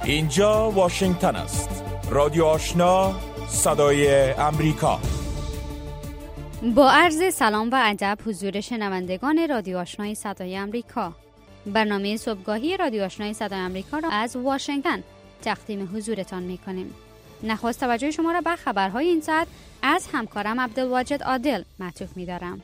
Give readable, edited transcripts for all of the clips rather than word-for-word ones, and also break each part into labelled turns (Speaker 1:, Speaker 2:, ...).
Speaker 1: اینجا واشنگتن است. رادیو آشنا، صدای امریکا.
Speaker 2: با عرض سلام و ادب حضور شنوندگان رادیو آشنای صدای امریکا، برنامه صبحگاهی رادیو آشنای صدای امریکا را از واشنگتن تقدیم حضورتان می‌کنیم. نخست توجه شما را به خبرهای این ساعت از همکارم عبدالواجد عادل معطوف می‌دارم.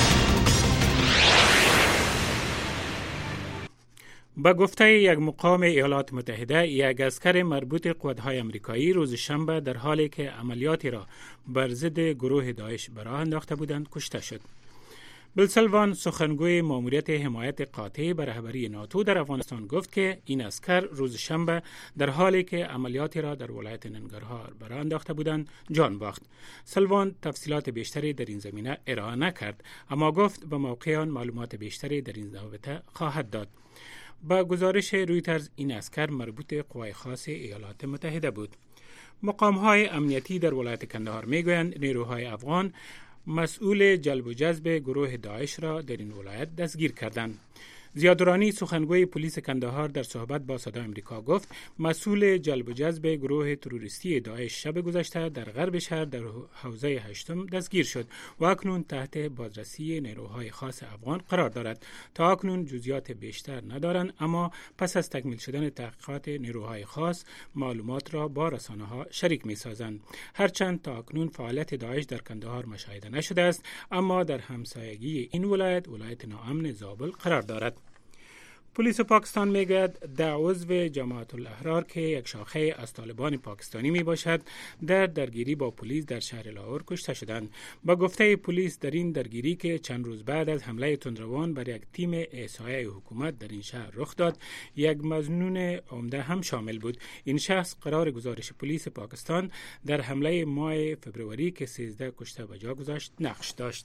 Speaker 3: به گفته یک مقام ایالات متحده، یک عسکر مربوط قوات‌های آمریکایی روز شنبه در حالی که عملیاتی را بر ضد گروه داعش به راه انداخته بودند کشته شد. بیل سلوان، سخنگوی ماموریت حمایت قاطع به رهبری ناتو در افغانستان، گفت که این عسکر روز شنبه در حالی که عملیاتی را در ولایت ننگرهار به راه انداخته بودند جان باخت. سلوان تفصیلات بیشتری در این زمینه ارائه نکرد، اما گفت به موقع آن معلومات بیشتری در این رابطه خواهد داد. با گزارش رویترز، این عسکر مربوط قوای خاص ایالات متحده بود. مقام‌های امنیتی در ولایت کندهار میگویند نیروهای افغان مسئول جلب و جذب گروه داعش را در این ولایت دستگیر کردند. زیادرانی، سخنگوی پلیس کندهار، در صحبت با صدای امریکا گفت مسئول جلب و جذب گروه تروریستی داعش شب گذشته در غرب شهر در حوزه هشتم دستگیر شد و اکنون تحت بازرسی نیروهای خاص افغان قرار دارد. تا اکنون جزئیات بیشتر ندارند، اما پس از تکمیل شدن تحقیقات نیروهای خاص معلومات را با رسانه‌ها شریک می‌سازند. هرچند تا اکنون فعالیت داعش در کندهار مشاهده نشده است، اما در همسایگی این ولایت ناامن زابل قرار دارد. پلیس پاکستان میگوید 10 عضو جماعت الاحرار که یک شاخه از طالبان پاکستانی می باشد در درگیری با پلیس در شهر لاهور کشته شدند. با گفته پلیس در این درگیری که چند روز بعد از حمله تندروان بر یک تیم احصایه حکومت در این شهر رخ داد، یک مظنون عمده هم شامل بود. این شخص قرار گزارش پلیس پاکستان در حمله ماه فبروری که 13 کشته به جا گذاشت نقش داشت.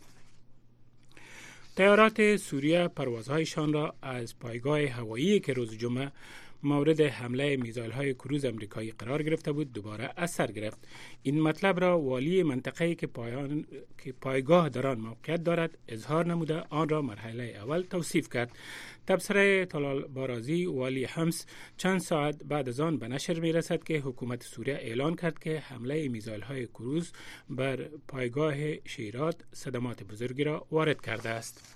Speaker 3: طیارات سوریه پروازهایشان را از پایگاه هوایی که روز جمعه مورد حمله میزایل‌های کروز آمریکایی قرار گرفته بود دوباره از سر گرفت. این مطلب را والی منطقه‌ای که پایگاه در آن موقعیت دارد اظهار نموده آن را مرحله اول توصیف کرد. تبصره طلال بارازی، والی حمص، چند ساعت بعد از آن به نشر می‌رسد که حکومت سوریه اعلان کرد که حمله میزایل‌های کروز بر پایگاه شیرات صدمات بزرگی را وارد کرده است.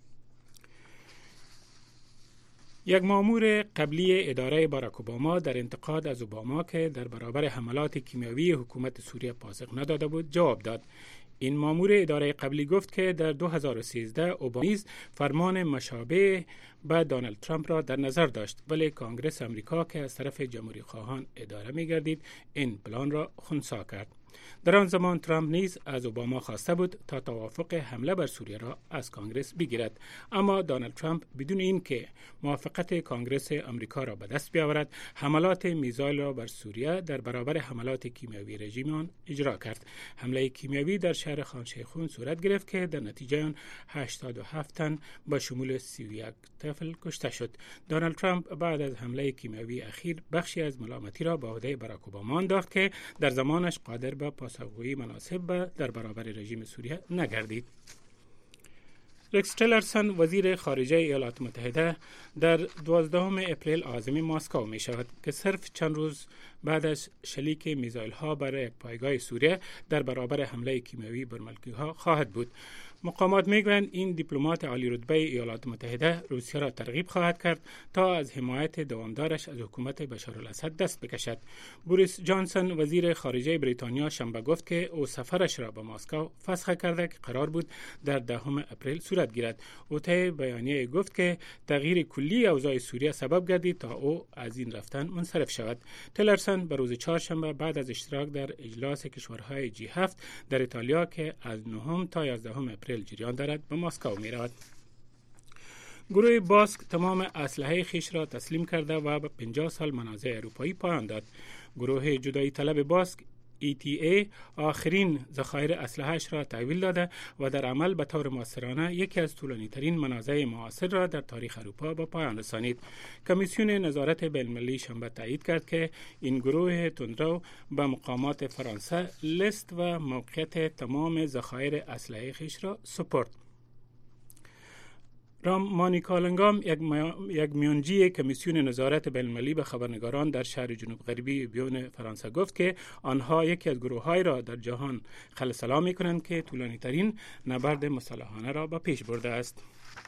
Speaker 3: یک مامور قبلی اداره باراک اوباما در انتقاد از اوباما که در برابر حملات کیمیاوی حکومت سوریه پاسخ نداده بود جواب داد. این مامور اداره قبلی گفت که در 2013 اوباما نیز فرمان مشابه به دونالد ترامپ را در نظر داشت، ولی کنگره آمریکا که از طرف جمهوری خواهان اداره می گردید این پلان را خنثی کرد. در آن زمان ترامپ نیز از اوباما خواسته بود تا توافق حمله بر سوریه را از کنگره بگیرد، اما دونالد ترامپ بدون اینکه موافقت کنگره آمریکا را به دست بیاورد حملات میزایل را بر سوریه در برابر حملات کیمیاوی رژیم آن اجرا کرد. حمله کیمیاوی در شهر خان شیخون صورت گرفت که در نتیجه آن 87 تن با شمول 31 طفل کشته شد. دونالد ترامپ بعد از حمله کیمیاوی اخیر بخشی از ملامتی را به عهده باراک اوباما انداخت که در زمانش قادر به پاسخگویی مناسب در برابر رژیم سوریه نگردید. رکس تیلرسون، وزیر خارجه ایالات متحده، در 12 اپریل عازم مسکو می شود که صرف چند روز بعد از شلیک میزایل ها بر یک پایگاه سوریه در برابر حمله کیمیاوی بر ملکی ها خواهد بود. مقامات میگویند این دیپلمات عالی رتبه ایالات متحده روسیه را ترغیب خواهد کرد تا از حمایت دوامدارش از حکومت بشارالاسد دست بکشد. بوریس جانسون، وزیر خارجه بریتانیا، شنبه گفت که او سفرش را به مسکو فسخ کرده که قرار بود در 10 اپریل صورت گیرد. او طی بیانیه گفت که تغییر کلی اوضاع سوریه سبب گردید تا او از این رفتن منصرف شود. تیلرسون به روز چهارشنبه بعد از اشتراک در اجلاس کشورهای G7 در ایتالیا که از 9 تا 11 اپریل جریان دارد به مسکو می رود. گروه باسک تمام اسلحه خیش را تسلیم کرده و به 50 سال منازع اروپایی پایان داد. گروه جدایی طلب باسک ETA آخرین ذخایر اسلحه‌اش را تحویل داده و در عمل به طور مؤثرانه یکی از طولانی‌ترین منازع معاصر را در تاریخ اروپا به پایان رسانید. کمیسیون نظارت بین‌المللی شنبه تایید کرد که این گروه تندرو به مقامات فرانسه لیست و موقعیت تمام ذخایر اسلحه خویش را سپرد. رامانی کالنگام یک میانجی کمیسیون نظارت بین‌المللی به خبرنگاران در شهر جنوب غربی بیون فرانسه گفت که آنها یکی از گروه‌های را در جهان خلسلا می‌کنند که طولانی‌ترین نبرد مسلحانه را به پیش برده است.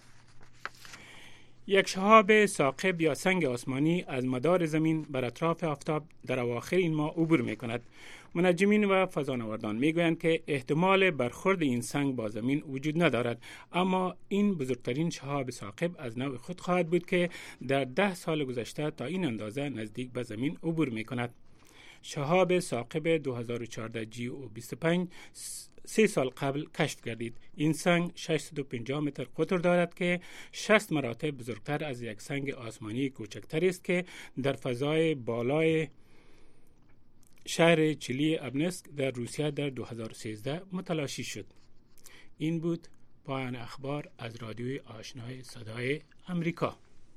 Speaker 3: یک شهاب ثاقب یا سنگ آسمانی از مدار زمین بر اطراف آفتاب در اواخر این ماه عبور می‌کند. منجمین و فضانوردان میگویند که احتمال برخورد این سنگ با زمین وجود ندارد، اما این بزرگترین شهاب ثاقب از نوع خود خواهد بود که در 10 سال گذشته تا این اندازه نزدیک به زمین عبور می‌کند. شهاب ثاقب 2014 GO25 3 سال قبل کشف گردید. این سنگ 650 متر قطر دارد که 60 مراتب بزرگتر از یک سنگ آسمانی کوچکتر است که در فضای بالای شهر چیلی ابنسک در روسیه در 2013 متلاشی شد. این بود پایان اخبار از رادیوی آشنای صدای امریکا.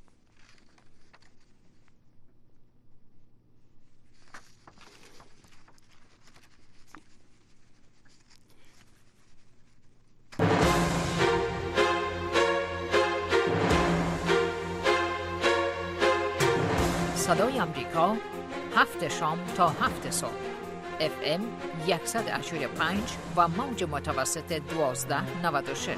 Speaker 4: صدای امریکا 7 شام تا 7 صبح FM 185 و موج متوسط 1296.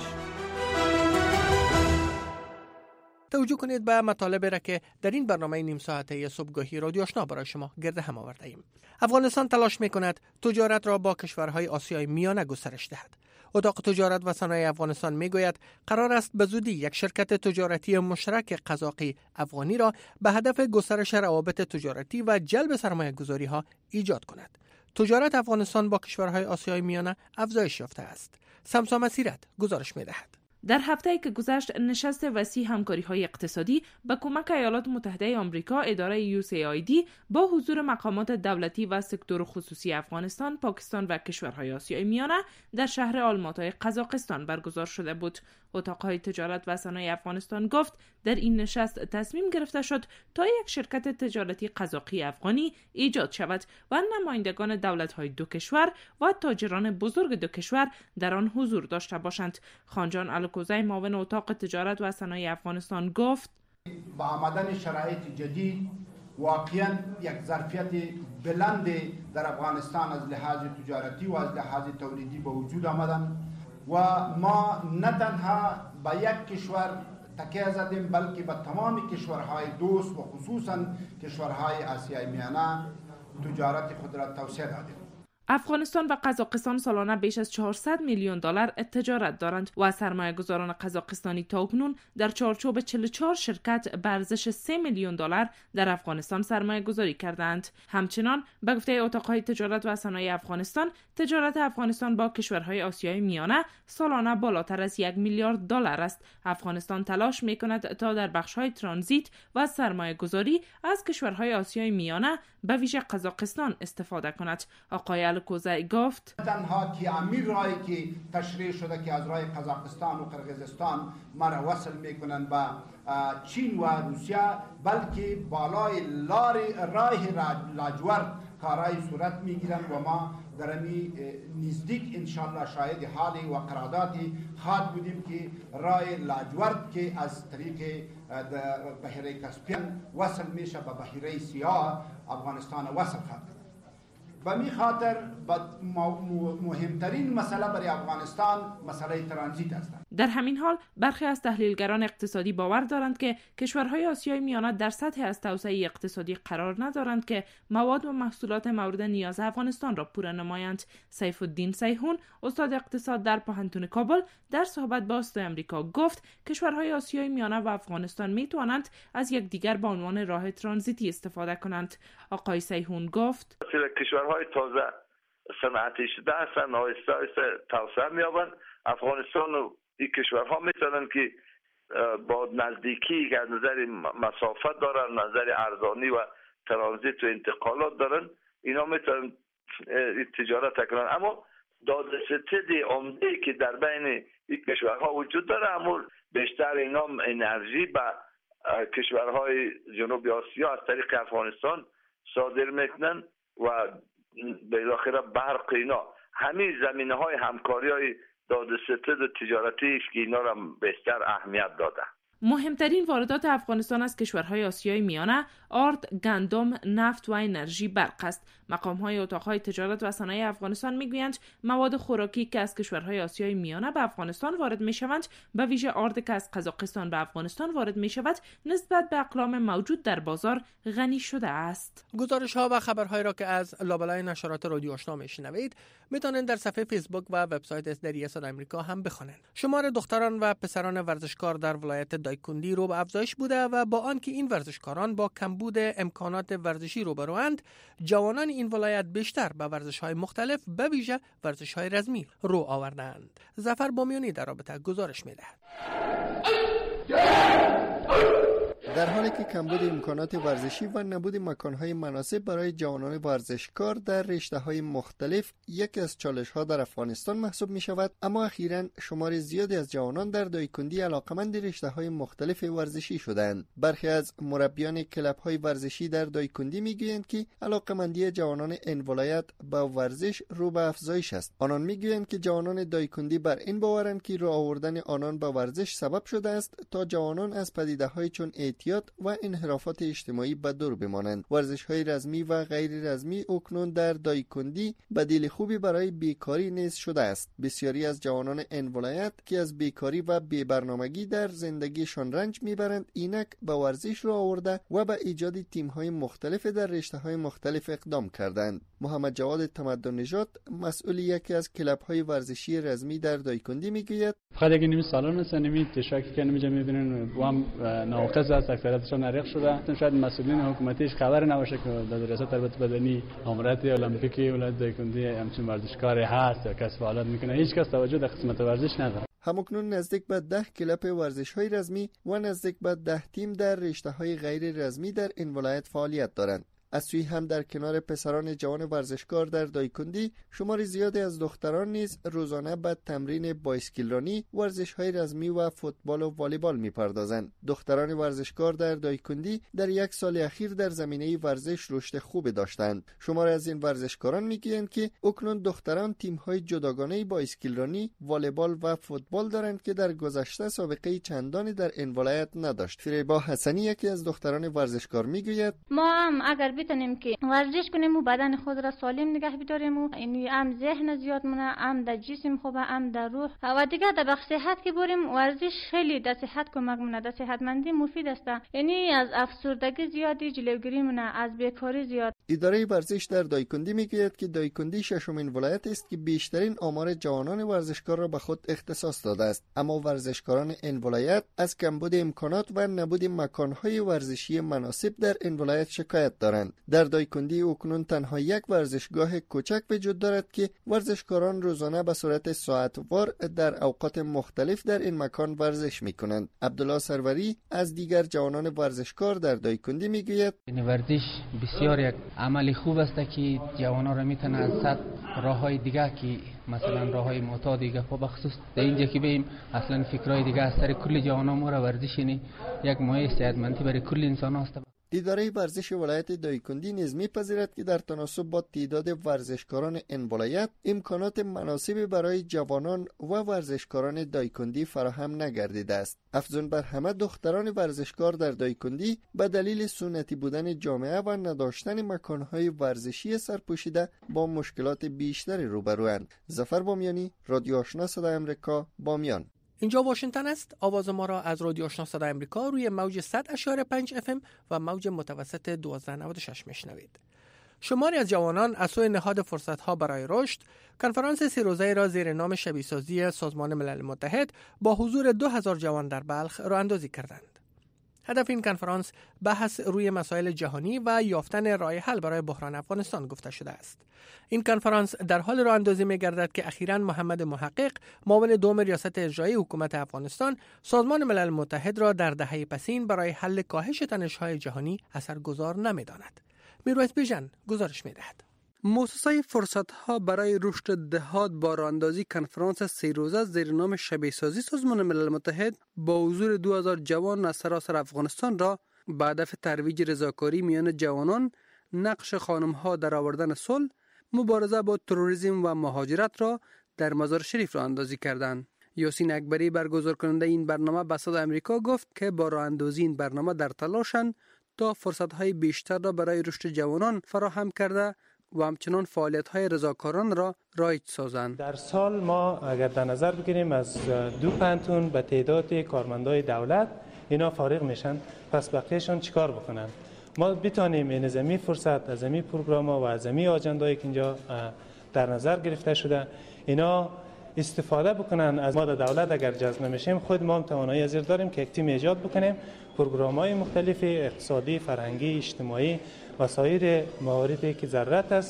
Speaker 5: توجه کنید به مطالب را که در این برنامه نیم ساعته صبحگاهی رادیو آشنا برای شما گرد هم آورده ایم. افغانستان تلاش می‌کند تجارت را با کشورهای آسیای میانه گسترش دهد. اتاق تجارت و صنایع افغانستان میگوید قرار است به زودی یک شرکت تجارتی مشترک قزاقی افغانی را به هدف گسترش روابط تجارتی و جلب سرمایه‌گذاری ها ایجاد کند. تجارت افغانستان با کشورهای آسیای میانه افزایش یافته است. سمسا مسیرت گزارش می‌دهد.
Speaker 6: در هفته‌ای که گذشت نشست وسیع همکاری‌های اقتصادی با کمک ایالات متحده آمریکا اداره USAID با حضور مقامات دولتی و سکتور خصوصی افغانستان، پاکستان و کشورهای آسیای میانه در شهر آلماتای قزاقستان برگزار شده بود. اتاق‌های تجارت و صنایع افغانستان گفت در این نشست تصمیم گرفته شد تا یک شرکت تجارتی قزاقی افغانی ایجاد شود و نمایندگان دولت‌های دو کشور و تاجران بزرگ دو کشور در آن حضور داشته باشند. خانجان الکوزی معاون اتاق تجارت و صنایع افغانستان گفت
Speaker 7: با آمدن شرایط جدید واقعا یک ظرفیت بلند در افغانستان از لحاظ تجارتی و از لحاظ تولیدی به وجود آمدن و ما نه تنها به یک کشور تکیه زدیم بلکه به تمام کشورهای دوست و خصوصا کشورهای آسیای میانه تجارت خود را توسعه دادیم.
Speaker 6: افغانستان و قزاقستان سالانه بیش از 400 میلیون دلار تجارت دارند و سرمایه‌گذاران قزاقستانی تاکنون در چارچوب 44 شرکت به ارزش 3 میلیون دلار در افغانستان سرمایه‌گذاری کردند. همچنان به گفته اتاق‌های تجارت و صنایع افغانستان، تجارت افغانستان با کشورهای آسیای میانه سالانه بالاتر از 1 میلیارد دلار است. افغانستان تلاش می‌کند تا در بخش‌های ترانزیت و سرمایه‌گذاری از کشورهای آسیای میانه به ویژه قزاقستان استفاده کند. آقای الکوزی گفت
Speaker 7: تنها که امیر راهی که تشریح شده که از راه قزاقستان و قرقیزستان ما را وصل میکنن به چین و روسیه، بلکه بالای راه لاجورد کارهای صورت میگیرن و ما در امی نزدیک انشاءالله شاهد حالی و قراردادی خواهد بودیم که راه لاجورد که از طریق بحیره کاسپین وصل میشه به بحیره سیاه افغانستان وصل خواهد. به می خاطر مهمترین مسئله برای افغانستان مسئله ترانزیت است.
Speaker 6: در همین حال برخی از تحلیلگران اقتصادی باور دارند که کشورهای آسیای میانه در سطح از توسعه اقتصادی قرار ندارند که مواد و محصولات مورد نیاز افغانستان را پوره نمایند. سیف الدین سیحون، استاد اقتصاد در پوهنتون کابل، در صحبت با صدای آمریکا گفت کشورهای آسیای میانه و افغانستان می توانند از یکدیگر به عنوان راه ترانزیتی استفاده کنند. آقای سیحون گفت
Speaker 8: کشورهای تازه صنعتی شده هستند، آهسته آهسته توسعه می‌یابند. افغانستان و این کشورها میتونن که با نزدیکی که از نظر مسافت دارن، نظر ارزانی و ترانزیت و انتقالات دارن، اینا میتونن تجارت کنن. اما دادستد عمده که در بین این کشورها وجود داره، اما بیشتر اینا انرژی به کشورهای جنوب آسیا از طریق افغانستان صادر میکنن و بالاخره برق. اینا همین زمینه‌های همکاری‌های دادستد تجارتی است که اینا را بیشتر اهمیت داده.
Speaker 6: مهمترین واردات افغانستان از کشورهای آسیای میانه آرد، گندم، نفت و انرژی برق است. مقام‌های اتاق‌های تجارت و صنایع افغانستان میگویند مواد خوراکی که از کشورهای آسیای میانه به افغانستان وارد میشوند، به ویژه آرد که از قزاقستان به افغانستان وارد میشود، نسبت به اقلام موجود در بازار غنی شده است.
Speaker 5: گزارش‌ها و خبرهای را که از لابلای نشرات رادیو آشنا میشنوید میتونید در صفحه فیسبوک و وبسایت صدای صدای آمریکا هم بخونید. شمار دختران و پسران ورزشکار در ولایت دایکندی رو به افزایش بوده و با آنکه این ورزشکاران با کمبود امکانات ورزشی روبروند، جوانان این ولایت بیشتر به ورزش‌های مختلف به ویژه ورزش‌های رزمی رو آوردند. ظفر بامیانی در رابطه گزارش می‌دهد.
Speaker 9: در حالی که کمبود امکانات ورزشی و نبود مکانهای مناسب برای جوانان ورزشکار در رشته‌های مختلف یکی از چالش‌ها در افغانستان محسوب می‌شود، اما اخیراً شمار زیادی از جوانان در دایکندی علاقمند رشته‌های مختلف ورزشی شدند. برخی از مربیان کلب‌های ورزشی در دایکندی می‌گویند که علاقمندی جوانان این ولایت با ورزش رو به افزایش است. آنان می‌گویند که جوانان دایکندی بر این باورند که راه آوردن آنان به ورزش سبب شده است تا جوانان از پدیده‌های چون اعتیاد و انحرافات اجتماعی به دور بمانند. ورزش‌های رزمی و غیر رزمی اکنون در دایکندی بدیل خوبی برای بیکاری نیز شده است. بسیاری از جوانان این ولایت که از بیکاری و بی‌برنامگی در زندگیشان رنج میبرند، اینک به ورزش را آورده و به ایجاد تیم‌های مختلف در رشته‌های مختلف اقدام کردند. محمد جواد تمدن نژاد، مسئول یکی از کلب‌های ورزشی رزمی در دایکندی میگوید:
Speaker 10: فقط یک نیم سالن است، نمی تشکیل که نمی‌جا می‌بینن و هم ناقص است، اکثریتشون عریق شده. شاید مسئولین حکومتیش خبر نباشه که در ریاست تربیت بدنی امارات المپیکی ولایت دایکندی همچین ورزشکاری هست یا کسب فعالیت میکنه. هیچ کس توجه در قسمت ورزش نداره.
Speaker 9: همکنون نزدیک به 10 کلب ورزش‌های رزمی و نزدیک به 10 تیم در رشته‌های غیر رزمی در این ولایت فعالیت دارند. از سوی هم در کنار پسران جوان ورزشکار در دایکندی، شمار زیادی از دختران نیز روزانه به تمرین بایسکلرانی، ورزش‌های رزمی و فوتبال و والیبال می‌پردازند. دختران ورزشکار در دایکندی در یک سال اخیر در زمینه ورزش رشد خوبی داشتند. شمار از این ورزشکاران میگویند که اکنون دختران تیم‌های جداگانه بایسکلرانی، والیبال و فوتبال دارند که در گذشته سابقه چندانی در این ولایت نداشت. فریبا حسنی یکی از دختران ورزشکار میگوید:
Speaker 11: ما هم اگر بتونیم که ورزش کنیم و بدن خود را سالم نگه بداریم و یعنی هم ذهن زیاد مونه، هم در جسم خوبه، هم در روح و دیگه در بخش صحت که بریم، ورزش خیلی در صحت کمک مونه، در صحتمندی مفید است. یعنی از افسردگی زیادی جلوگیری مونه، از بیکاری زیاد.
Speaker 9: اداره ورزش در دایکندی میگوید که دایکندی ششمین ولایت است که بیشترین آمار جوانان ورزشکار را به خود اختصاص داده است، اما ورزشکاران این ولایت از کمبود امکانات و نبود مکانهای ورزشی مناسب در این ولایت شکایت دارند. در دایکندی اکنون تنها یک ورزشگاه کوچک وجود دارد که ورزشکاران روزانه به صورت ساعتوار در اوقات مختلف در این مکان ورزش میکنند. عبدالله سروری از دیگر جوانان ورزشکار در دایکندی میگوید:
Speaker 12: این ورزش بسیار یک عملی خوب است که جوانان را میتونه از صد راههای دیگه که مثلا راههای معتاد دیگه به خصوص در اینجا که بیم اصلا فکرای دیگه از سر کل جوانان ما را ورزش یک مایه صحتمندی برای کل انسان است.
Speaker 9: اداره ورزش ولایت دایکندی نیز می‌پذیرد که در تناسب با تعداد ورزشکاران این ولایت امکانات مناسبی برای جوانان و ورزشکاران دایکندی فراهم نگردیده است. افزون بر همه دختران ورزشکار در دایکندی به دلیل سنتی بودن جامعه و نداشتن مکانهای ورزشی سرپوشیده با مشکلات بیشتری روبروند. ظفر بامیانی، رادیو آشنا صدای آمریکا، بامیان.
Speaker 5: اینجا واشنگتن است. آواز ما را از رادیو آشنا صدای آمریکا روی موج 100.5 FM و موج متوسط 1296 میشنوید. شماری از جوانان از سوی نهاد فرصت‌ها برای رشد کنفرانس 3 روزه را زیر نام شبیه‌سازی سازمان ملل متحد با حضور 2000 جوان در بلخ راه اندازی کردند. هدف این کنفرانس بحث روی مسائل جهانی و یافتن راه حل برای بحران افغانستان گفته شده است. این کنفرانس در حال راه اندازی می‌گردد که اخیراً محمد محقق، معاون دوم ریاست اجرایی حکومت افغانستان، سازمان ملل متحد را در دهه پسین برای حل کاهش تنش‌های جهانی اثرگذار نمی‌داند. میرویس بیژن گزارش می‌دهد.
Speaker 13: مؤسسه فرصت‌ها برای رشد دهات با راه‌اندازی کنفرانس 3 روزه زیر نام شبیه‌سازی سازمان ملل متحد با حضور 2000 جوان از سراسر افغانستان را به هدف ترویج رضاکاری میان جوانان، نقش خانم‌ها در آوردن صلح، مبارزه با تروریسم و مهاجرت را در مزار شریف راه اندازی کردند. یاسین اکبری برگزار کننده این برنامه به صدای آمریکا گفت که با راه اندازی این برنامه در تلاشند تا فرصت‌های بیشتر را برای رشد جوانان فراهم کرده و همچنان فعالیت‌های رضاکاران را رایج سازند.
Speaker 14: در سال ما اگر در نظر بگیریم از 2 پانتون به تعداد کارمندای دولت اینا فارغ میشن، پس بقیهشون چیکار بکنن؟ ما بتونیم این زمین فرصت از زمین پروگرام‌ها و از زمین آجندایی که اینجا در نظر گرفته شده اینا استفاده بکنن از ما در دولت. اگر جذب نمیشیم خود ما هم توانایی ازیر داریم که یک تیم ایجاد بکنیم، پروگرام‌های مختلف اقتصادی، فرهنگی، اجتماعی و سایر مواردی که ضرورت است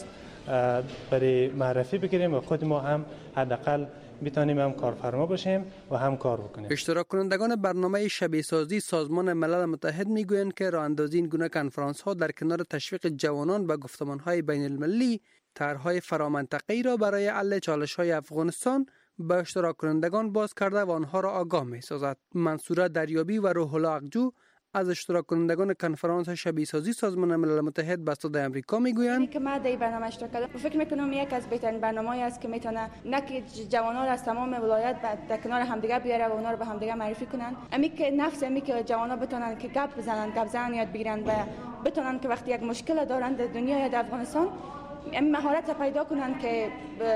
Speaker 14: برای معرفی بگیریم و خود ما هم حداقل بتونیم هم کارفرما باشیم و هم کار بکنیم.
Speaker 13: اشتراک کنندگان برنامه شبیه سازی سازمان ملل متحد میگویند که راه اندازی این گونه کنفرانس ها در کنار تشویق جوانان به گفتمان های بین المللی طرح‌های فرامنطقه‌ای را برای حل چالش‌های افغانستان به اشتراک کنندگان باز کرده و آنها را آگاه می‌سازد. منصوره دریابی و روح الله اقجو از اشتراک کنندگان کنفرانس شبیه سازی سازمان ملل متحد به صدای آمریکا میگویند
Speaker 15: که ما در این برنامه اشتراک کردم و فکر میکنم یک از بهترین برنامه‌ای است که میتونه نه جوانان را از تمام ولایت در کنار همدیگه بیاره و اونا رو به همدیگه معرفی کنن، امی که نفس امی که جوانان بتونن که گپ بزنن یاد بگیرن و بتونن که وقتی یک مشکل دارن در دنیا یا در افغانستان این مهارت پیدا کنن که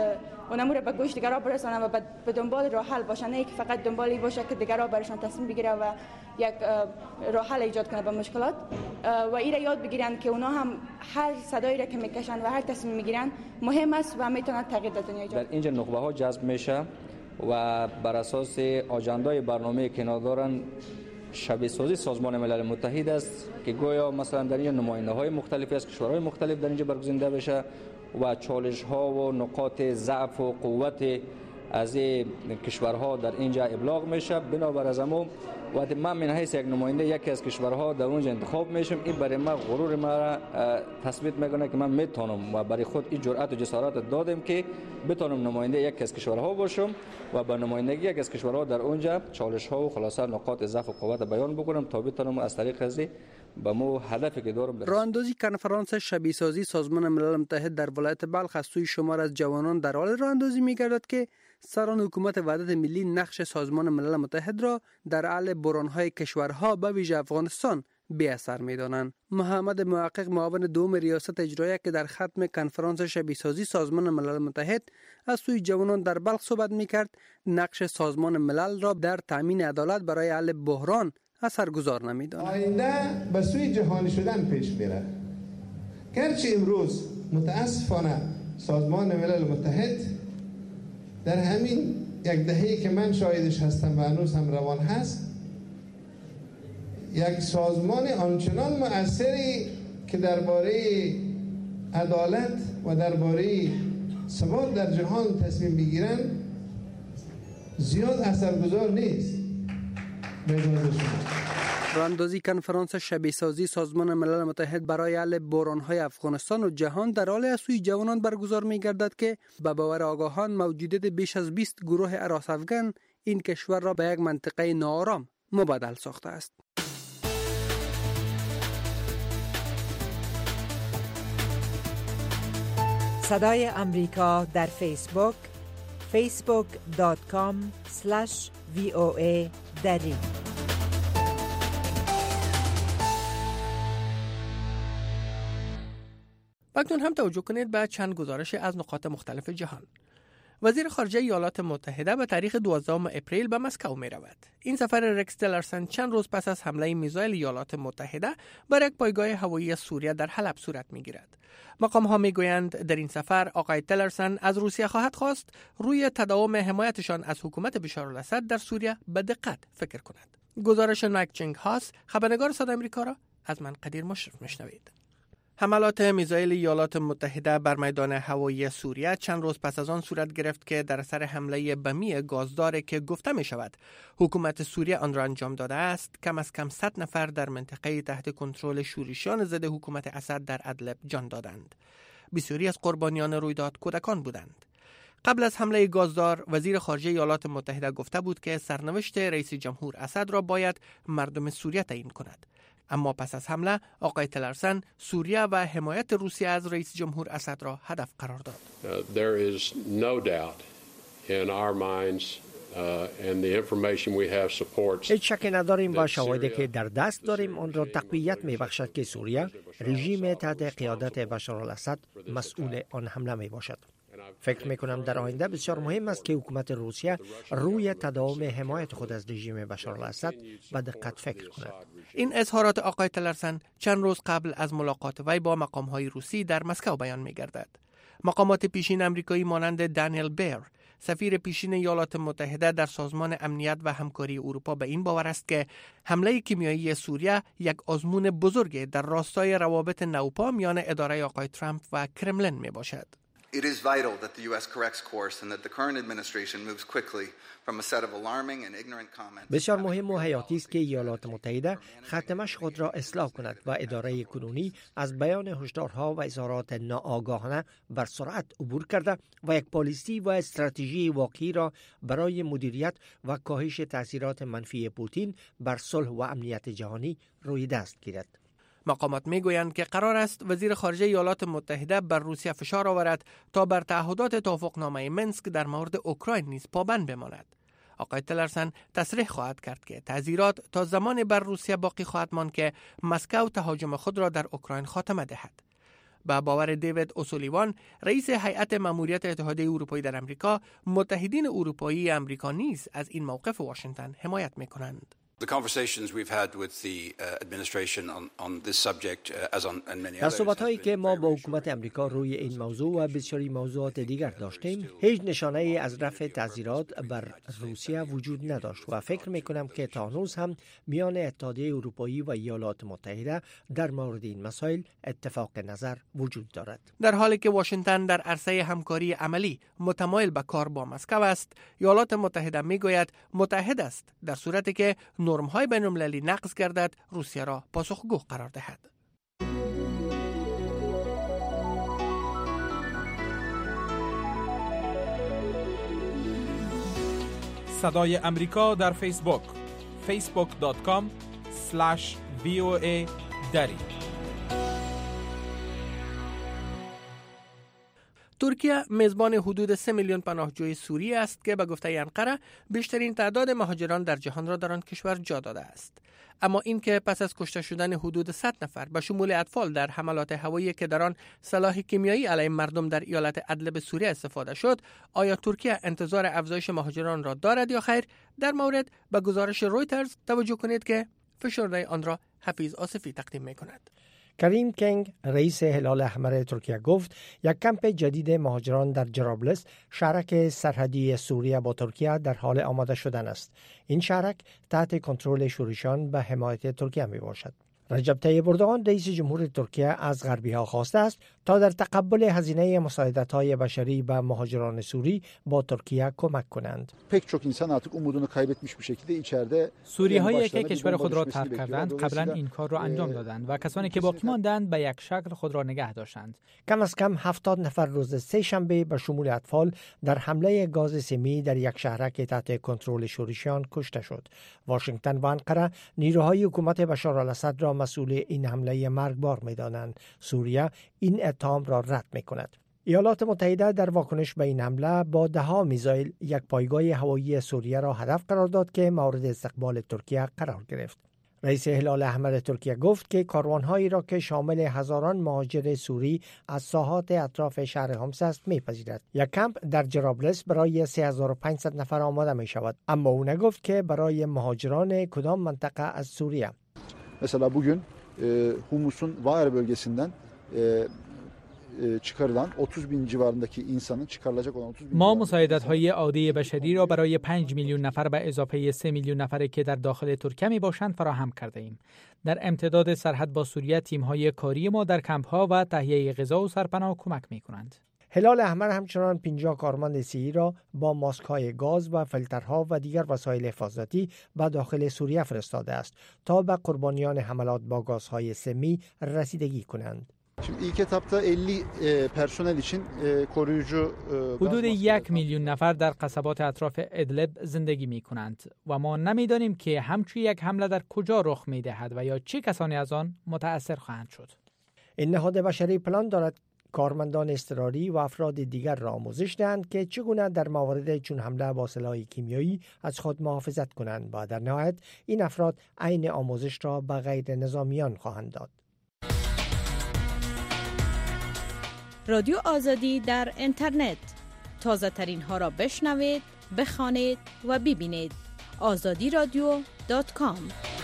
Speaker 15: اونمو رو به گوش دیگرها برسانن و به دنبال راه حل باشن، نه که فقط دنبالی باشه که دیگرها برشان تصمیم بگیره و یک راه حل ایجاد کنه به مشکلات و این را یاد بگیرن که اونا هم هر صدایی را که میکشن و هر تصمیم میگیرن مهم است و میتونن تغییر در دنیا ایجاد کنن.
Speaker 16: در اینجا نخبه ها جذب میشه و بر اساس آجندای برنامه که دارن شبیه سازی سازمان ملل متحد است که گویا مثلا در این نماینده های مختلفی از کشورهای مختلف در اینجا برگزیده بشه و چالش ها و نقاط ضعف و قوت از کشورها در اینجا ابلاغ میشه. بنابر از امو وقتی من من حیث یک نماینده یکی از کشورها در اونجا انتخاب میشم، این برای من غرور ما را تثبیت میکنه که من میتونم و برای خود این جرأت و جسارت دادم که بتونم نماینده یکی از کشورها باشم و با نمایندگی یکی از کشورها در اونجا چالش ها و خلاصه نقاط ضعف و قوت بیان بکنم تا بتونم از طریق از به مو هدفی که دارم برسم.
Speaker 13: راه اندازی کنفرانس شبیه سازی سازمان ملل متحد در ولایت بلخ از سوی شمار از جوانان در حال راه اندازی می‌گردد که سران حکومت وحدت ملی نقش سازمان ملل متحد را در حل بحران‌های کشورها به ویژه افغانستان بی اثر می‌دانند. محمد محقق معاون دوم ریاست اجراییه که در ختم کنفرانس شبیه سازی سازمان ملل متحد از سوی جوانان در بلخ صحبت می‌کرد، نقش سازمان ملل را در تامین عدالت برای حل بحران اثرگذار نمی‌داند.
Speaker 17: آینده به سوی جهانی شدن پیش میره. گرچه امروز متاسفانه سازمان ملل متحد در همین یک دهه‌ای که من شاهدش هستم و هنوز هم روان هست، یک سازمان آنچنان مؤثری که درباره عدالت و درباره ثبات در جهان تصمیم بگیرن زیاد اثرگذار نیست.
Speaker 13: راه اندازی کنفرانس شبیه سازی سازمان ملل متحد برای حل بحران‌های افغانستان و جهان در حال از سوی جوانان برگزار می‌گردد که به باور آگاهان موجودیت بیش از 20 گروه هراس افغان این کشور را به یک منطقه ناآرام مبدل ساخته است.
Speaker 18: صدای امریکا در فیسبوک facebook.com/VOA دری.
Speaker 5: اکنون هم توجه کنید به چند گزارش از نقاط مختلف جهان. وزیر خارجه ایالات متحده به تاریخ 12 اپریل به مسکو می رود. این سفر رکس تیلرسن چند روز پس از حمله میزایل ایالات متحده بر یک پایگاه هوایی سوریه در حلب صورت می گیرد. مقام ها می گویند در این سفر آقای تیلرسن از روسیه خواهد خواست روی تداوم حمایتشان از حکومت بشارالاسد در سوریه به دقت فکر کند. گزارش نایک چینگ هاس، خبرنگار صدای آمریکا را از من قدیر مشرف میشنوید. حملات میزایل ایالات متحده بر میدان هوایی سوریه چند روز پس از آن صورت گرفت که در اثر حمله بمی گازدار که گفته می شود حکومت سوریه آن را انجام داده است، کم از کم 100 نفر در منطقه تحت کنترل شورشیان ضد حکومت اسد در ادلب جان دادند. بسیاری از قربانیان رویداد کودکان بودند. قبل از حمله گازدار، وزیر خارجه ایالات متحده گفته بود که سرنوشت رئیس جمهور اسد را باید مردم سوریه تعیین کند. اما پس از حمله آقای تیلرسن سوریه و حمایت روسیه از رئیس جمهور اسد را هدف قرار داد.
Speaker 19: There is no doubt in our minds هیچ شکی نداریم با شواهدی که در دست داریم اون را تقویت می‌بخشد که سوریه رژیم تحت قیادت بشار الاسد مسئول آن حمله میباشد. فکر میکنم در آینده بسیار مهم است که حکومت روسیه روی تداوم حمایت خود از رژیم بشار الاسد به دقت فکر کند.
Speaker 5: این اظهارات آقای تلرسن چند روز قبل از ملاقات وی با مقام‌های روسی در مسکو بیان می‌گردد. مقامات پیشین آمریکایی مانند دانیل بیر، سفیر پیشین ایالات متحده در سازمان امنیت و همکاری اروپا، به این باور است که حمله کیمیایی سوریه یک آزمون بزرگ در راستای روابط نوپا میان اداره آقای ترامپ و کرملین میباشد.
Speaker 20: It is vital that the U.S. corrects course and that the current administration moves quickly from a set of alarming and ignorant comments.
Speaker 19: بسیار مهم و حیاتی است که ایالات متحده خط مشی خود را اصلاح کند و اداره کنونی از بیان هشدارها و اظهارات ناآگاهانه بر سرعت عبور کرده و یک پالیسی و استراتژی واقعی را برای مدیریت و کاهش تاثیرات منفی پوتین بر صلح و امنیت جهانی روی دست گیرد.
Speaker 5: مقامات میگویند که قرار است وزیر خارجه ایالات متحده بر روسیه فشار آورد تا بر تعهدات توافقنامه منسک در مورد اوکراین نیز پابند بماند. آقای تلرسن تصریح خواهد کرد که تعزیرات تا زمان بر روسیه باقی خواهد ماند که مسکو تهاجم خود را در اوکراین خاتمه دهد. به باور دیوید اوسولیوان، رئیس هیئت ماموریت اتحادیه اروپایی در آمریکا، متحدین اروپایی آمریکا نیز از این موقف واشنگتن حمایت می‌کنند.
Speaker 19: در صحبت‌هایی که ما با حکومت امریکا روی این موضوع و بسیاری موضوعات دیگر داشتیم، هیچ نشانه‌ای از رفع تعزیرات بر روسیه وجود نداشت و فکر می‌کنم که تا هنوز هم میان اتحادیه اروپایی و ایالات متحده در مورد این مسائل اتفاق نظر وجود دارد.
Speaker 5: در حالی که واشنگتن در عرصه همکاری عملی متمایل به کار با مسکو است، ایالات متحده می‌گوید متحد است در صورتی که نرم‌های بین‌المللی نقض گردد روسیه را پاسخگو قرار دهد.
Speaker 1: صدای امریکا در فیسبوک facebook.com/VOA دری.
Speaker 5: ترکیه میزبان حدود 3 میلیون پناهجوی سوری است که به گفته انقره بیشترین تعداد مهاجران در جهان را در آن کشور جا داده است. اما این که پس از کشته شدن حدود 100 نفر به شمول اطفال در حملات هوایی که در آن سلاح کیمیایی علیه مردم در ایالت ادلب سوریه استفاده شد، آیا ترکیه انتظار افزایش مهاجران را دارد یا خیر؟ در مورد به گزارش رویترز توجه کنید که فشرده آن را حفیظ آصفی تقدیم می‌کند.
Speaker 19: کریم کنگ، رئیس هلال احمر ترکیه، گفت یک کمپ جدید مهاجران در جرابلس، شهرک سرحدی سوریه با ترکیه، در حال آماده شدن است. این شهرک تحت کنترل شورشیان به حمایت ترکیه می باشد. رجب طیب اردوغان، رئیس جمهور ترکیه، از غربی‌ها خواسته است تا در تقبل هزینه مساعدت‌های بشری به مهاجران سوری با ترکیه کمک کنند.
Speaker 21: سوری‌هایی که کشور خود را ترک کردند قبلا این کار را انجام دادند و کسانی که باقی ماندند به یک شکل خود را نگه داشتند.
Speaker 19: کم از کم 70 نفر روز سه‌شنبه به شمول اطفال در حمله گاز سمی در یک شهرک تحت کنترل شورشیان کشته شد. واشنگتن و انقره نیروهای حکومت بشار الاسد را مسئول این حمله مرگبار می‌دانند. سوریه این اتهام را رد می‌کند. ایالات متحده در واکنش به این حمله با 10 میزایل یک پایگاه هوایی سوریه را هدف قرار داد که مورد استقبال ترکیه قرار گرفت. رئیس هلال احمر ترکیه گفت که کاروان‌هایی را که شامل هزاران مهاجر سوری از ساحات اطراف شهر حمص است می‌پذیرد. یک کمپ در جرابلس برای 3500 نفر آماده می‌شود، اما او نگفت که برای مهاجران کدام منطقه از سوریه.
Speaker 22: Mesela bugün Humus'un Vaer bölgesinden çıkarılan 30,000 civarındaki insanın çıkarılacak olan 30,000
Speaker 21: ما مساعدت‌های عادی بشری را برای 5 میلیون نفر به اضافه 3 میلیون نفری که در داخل ترکیه میباشند فراهم کرده ایم. در امتداد سرحد با سوریه تیم‌های کاری ما در کمپ‌ها و تهیه غذا و سرپناه کمک می‌کنند.
Speaker 19: هلال احمر همچنان 50 کارمند صحی را با ماسک‌های گاز و فیلترها و دیگر وسایل حفاظتی به داخل سوریه فرستاده است تا به قربانیان حملات با گازهای سمی رسیدگی کنند.
Speaker 22: Şimdi ilk etapta 50 personel için koruyucu
Speaker 21: حدود 1 میلیون نفر در قصبات اطراف ادلب زندگی می کنند و ما نمی‌دانیم که همچون یک حمله در کجا رخ می‌دهد و یا چه کسانی از آن متأثر خواهند شد.
Speaker 19: این نهاد بشری پلان دارد کارمندان اضطراری و افراد دیگر را آموزش دهند که چگونه در موارد چون حمله با سلاح کیمیایی از خود محافظت کنند و در نهایت این افراد عین آموزش را به غیر نظامیان خواهند داد.
Speaker 2: رادیو آزادی در اینترنت، تازه ترین ها را بشنوید، بخوانید و ببینید. azadiradio.com.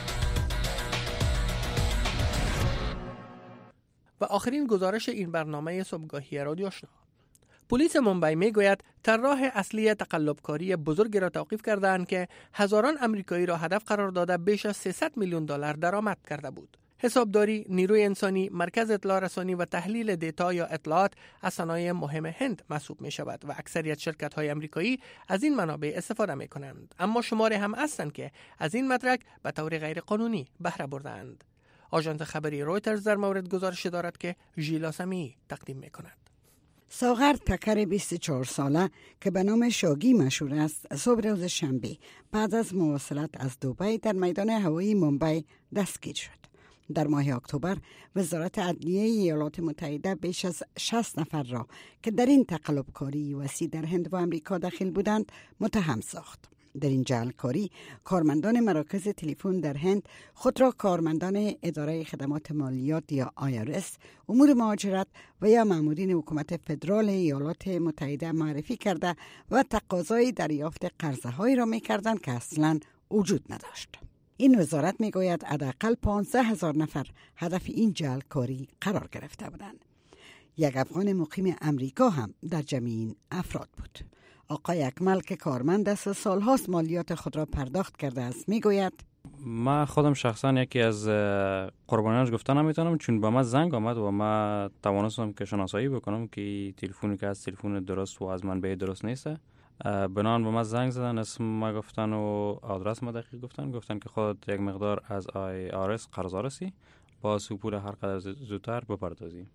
Speaker 5: و آخرین گزارش این برنامه صبحگاهی رادیو آشنا. پلیس ممبئی میگوید طراح اصلی تقلبکاری بزرگی را توقیف کردند که هزاران امریکایی را هدف قرار داده بیش از 300 میلیون دلار درآمد کرده بود. حسابداری، نیروی انسانی، مرکز اطلاع رسانی و تحلیل دیتا یا اطلاعات از صنایع مهم هند محسوب می شود و اکثریت شرکت های امریکایی از این منابع استفاده می کنند. اما شماری هم هستند که از این مدرک به طور غیر قانونی بهره بردند. آژانس خبری رویترز در مورد گزارش دارد که ژیلا سمیعی تقدیم می کند.
Speaker 3: ساغر تکر 24 ساله که به نام شاگی مشهور است، صبح روز شنبه بعد از مواصلت از دبی در میدان هوایی ممبئی دستگیر شد. در ماه اکتبر وزارت عدلیه ایالات متحده بیش از 60 نفر را که در این تقلبکاری وسیع در هند و امریکا داخل بودند متهم ساخت. در این جعلکاری کارمندان مراکز تلفن در هند خود را کارمندان اداره خدمات مالیات یا IRS، امور مهاجرت و یا مامورین حکومت فدرال ایالات متحده معرفی کرده و تقاضای دریافت قرضه‌هایی را می‌کردند که اصلاً وجود نداشت. این وزارت میگوید حداقل 15,000 نفر هدف این جعلکاری قرار گرفته بودند. یک افغان مقیم امریکا هم در جمع این افراد بود. آقای اکمل که کارمند است و سالهاست مالیات خود را پرداخت کرده است میگوید
Speaker 23: ما خودم شخصا یکی از قربانیانش گفتن نمیتونم، چون به من زنگ آمد و ما توانستم که شناسایی بکنم که تلفنی که از تلفن درست و از منبع درست نیست. بنان به ما زنگ زدن، اسم ما گفتن و آدرس ما دقیق گفتن که خودت یک مقدار از IRS قرضدار هستی، با پول هر قدر زودتر بپردازی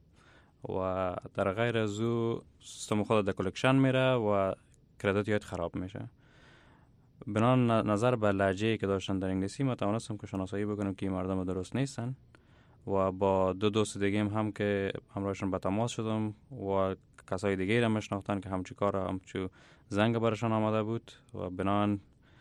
Speaker 23: و در غیر از او سیستم خود در کلکشن میره و کردیت یاد خراب میشه. بنان نظر به لهجه‌ای که داشتن در انگلیسی ما توانستم که شناسایی بکنم که این مردم درست نیستن و با دو دوست دیگه هم که همراهشون به تماس شدم و کسای دیگه را میشناختن که همچی کار همچو زنگ برشان آمده بود و بنان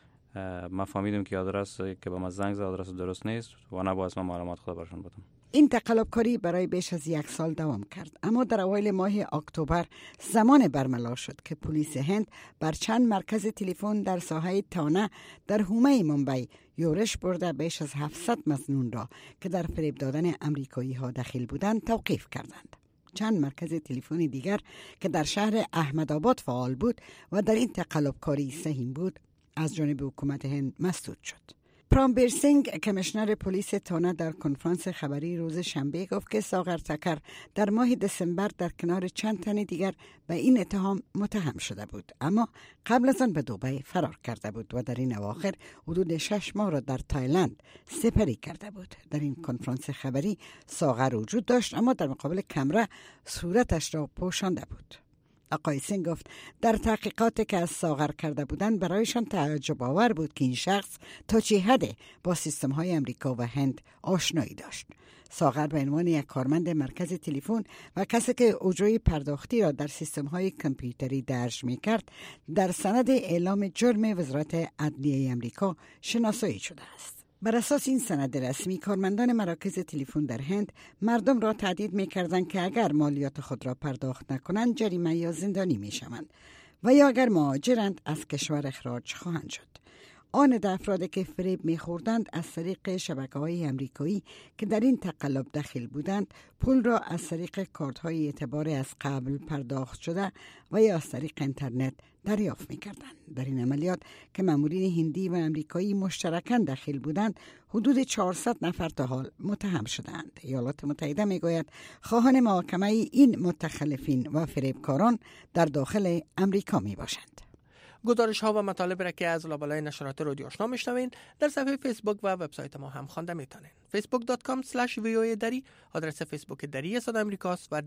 Speaker 23: ما فهمیدم که آدرس که به ما زنگ زد آدرس درست نیست و نباید ما معلومات خود برشان بدم.
Speaker 3: این تقلبکاری برای بیش از 1 سال دوام کرد، اما در اوایل ماه اکتبر زمان برملا شد که پلیس هند بر چند مرکز تلفن در ساحه تانه در حومه ممبئی یورش برده بیش از 700 مظنون را که در فریب دادن امریکایی ها دخیل بودند توقیف کردند. چند مرکز تلفنی دیگر که در شهر احمدآباد فعال بود و در این تقلبکاری سهیم بود از جانب حکومت هند مسدود شد. پرامبیر سینگ کمیشنر پلیس تانه در کنفرانس خبری روز شنبه گفت که ساغر تکر در ماه دسامبر در کنار چند تن دیگر به این اتهام متهم شده بود، اما قبل از آن به دبی فرار کرده بود و در این اواخر حدود 6 ماه را در تایلند سپری کرده بود. در این کنفرانس خبری ساغر وجود داشت اما در مقابل کامرا صورتش را پوشانده بود. آقای سینگ گفت در تحقیقاتی که از ساغر کرده بودند برایشان تعجب آور بود که این شخص تا چه حد با سیستم های امریکا و هند آشنایی داشت. ساغر به عنوان یک کارمند مرکز تلفن و کسی که اجرای پرداختی را در سیستم های کامپیوتری درج می کرد در سند اعلام جرم وزارت عدلیه امریکا شناسایی شده است. بر اساس این سند رسمی کارمندان مراکز تلفن در هند مردم را تهدید می‌کردند که اگر مالیات خود را پرداخت نکنند جریمه یا زندانی می‌شوند و یا اگر مهاجرند از کشور اخراج خواهند شد. آن افرادی که فریب می‌خوردند از طریق شبکه‌های امریکایی که در این تقلب داخل بودند پول را از طریق کارت‌های اعتبار از قبل پرداخت شده و یا از طریق اینترنت دریافت می‌کردند. در این عملیات که مامورین هندی و امریکایی مشترکاً داخل بودند حدود 400 نفر تا حال متهم شدند. ایالات متحده میگوید خواهان محاکمه این متخلفین و فریبکاران در داخل امریکا میباشند.
Speaker 5: گزارش ها و مطالب را که از لابلای نشرات رادیو آشنا میشنوین در صفحه فیسبوک و وبسایت ما هم خوانده میتونین. facebook.com/voa dari آدرس فیسبوک دری صدا امریکاست و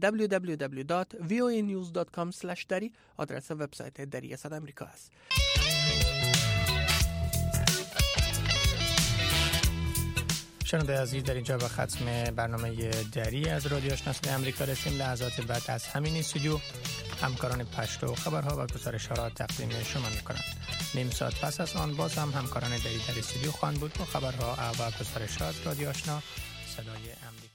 Speaker 5: www.voanews.com/dari آدرس وبسایت دری صدا امریکا است.
Speaker 4: شنونده عزیز، در اینجا به ختم برنامه دری از رادیو آشنا صدای آمریکا رسیم. لحظات بعد از همین استودیو همکاران پشت و خبرها و گزارش‌ها را تقدیم شما می‌کنند. نیم ساعت پس از آن باز هم همکاران دری در استودیو خواهند بود با خبرها و گزارش‌ها از رادیو آشنا صدای آمریکا.